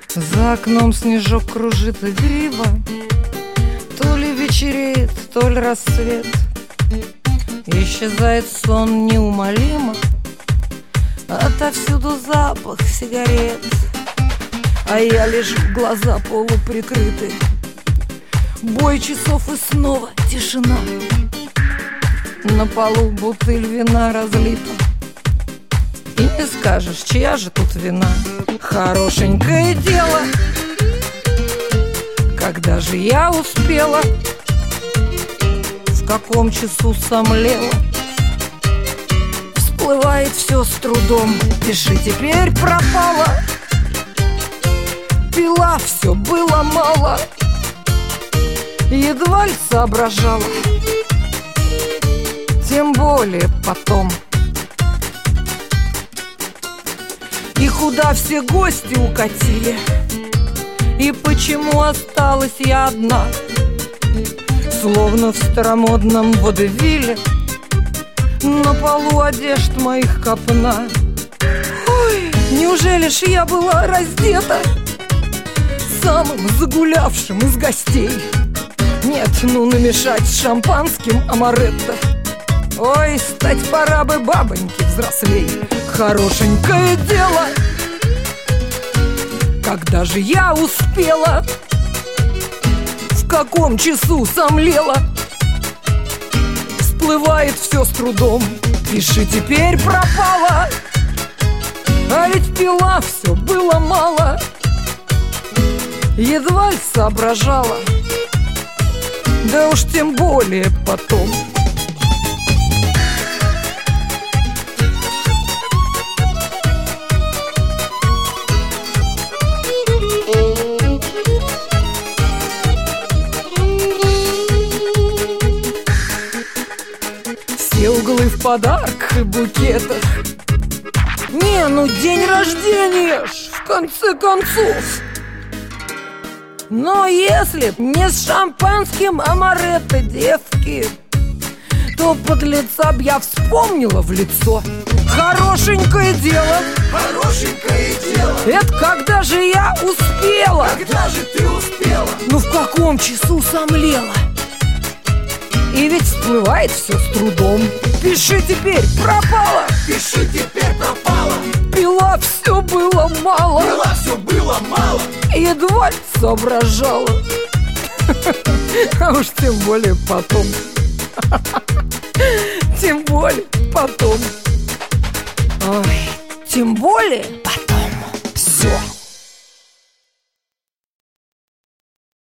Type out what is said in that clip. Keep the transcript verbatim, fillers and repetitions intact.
За окном снежок кружит игриво, то ли вечереет, то ли рассвет. Исчезает сон неумолимо, отовсюду запах сигарет. А я лежу, глаза полуприкрыты, бой часов и снова тишина. На полу бутыль вина разлита, и не скажешь, чья же тут вина. Хорошенькое дело, когда же я успела, в каком часу сомлела. Всплывает все с трудом, пиши теперь пропала. Пила, все было мало, едва ли соображала, тем более потом. И куда все гости укатили, и почему осталась я одна, словно в старомодном водевиле, на полу одежд моих копна. Ой, неужели ж я была раздета самым загулявшим из гостей? Нет, ну намешать с шампанским амаретто. Ой, стать пора бы бабоньки взрослей. Хорошенькое дело, когда же я успела, в каком часу сомлела. Всплывает все с трудом, пиши теперь пропала. А ведь пила, все было мало, едва ли соображала, да уж тем более потом. Все углы в подарках и букетах. Не, ну день рождения ж, в конце концов. Но если б не с шампанским амаретто, девки, то под лица б я вспомнила в лицо. Хорошенькое дело, хорошенькое дело, это когда же я успела? Когда же ты успела? Ну в каком часу сомлела? И ведь всплывает все с трудом, пиши теперь пропала. Пиши теперь пропала. Пила, все было мало. Пила, все было мало, едва ли соображала, а уж тем более потом. Тем более потом. Ой, тем более потом.